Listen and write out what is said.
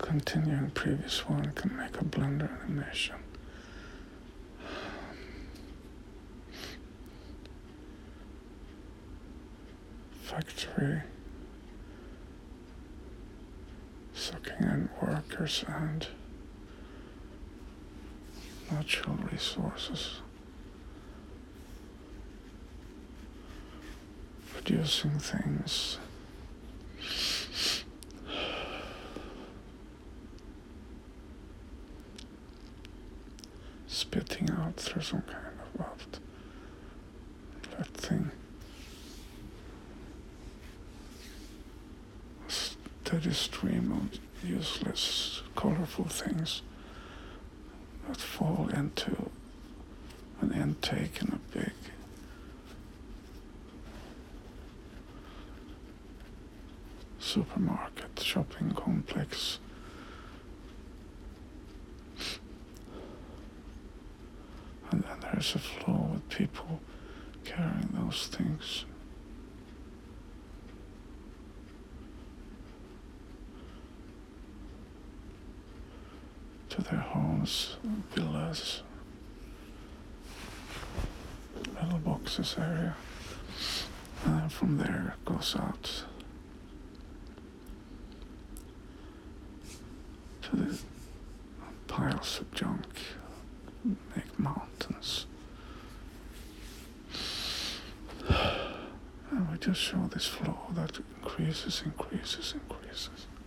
continuing previous one can make a Blender animation. Factory, sucking in workers and natural resources, producing things, spitting out through some kind of outlet thing. A steady stream of useless, colorful things that fall into an intake in a big supermarket, shopping complex. And then there's a floor with people carrying those things. To their homes, villas, little boxes area. And then from there it goes out to the piles of junk, make mountains. And we just show this flow that increases.